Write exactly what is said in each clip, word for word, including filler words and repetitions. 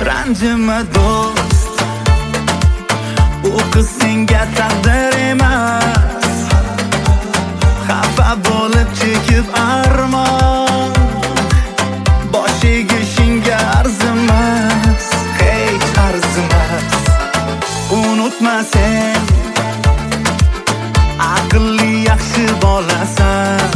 ranjima do'st, u qiz senga taqdir emas. Xafa bo'lib chekib armon, boshiga shinga arzimas, hech arzimas. Unutma sen, aqlli yaxshi bolasan,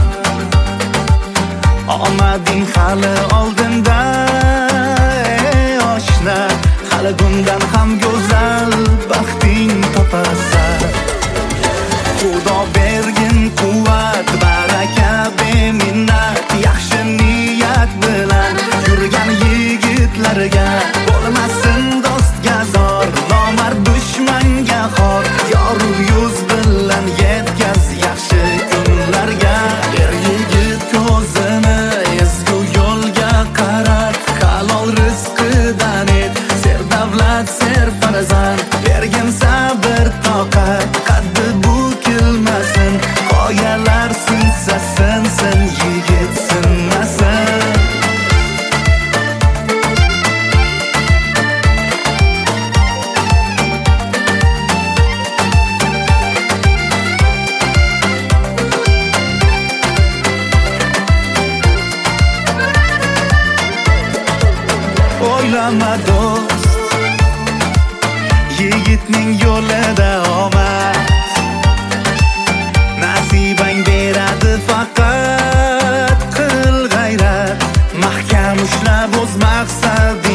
omading hali oldinda. Ey oshna, hali bundan ham go'zal baxting topasan. Xudo bergin quvvat, baraka, beminnat, yaxshi niyat bilan yurgan yigitlarga bo'lmasin dostga zor, nomard dushmanga xor. Yorug' yuz bilan yetkaz yaxshi kunlarga. Er yigit ko'zini ezgu yo'lga qarat, halol rizqidan et, ser davlat, ser farzand. Bergin sabr, toqat, qaddi bukilmasin, qoyalar sinsa sinsin, yigit sinmasin. O'ylama do'st, yigitning yo'lida omad, nasibang beradi faqat. Qil g'ayrat, mahkam ushlab o'z maqsading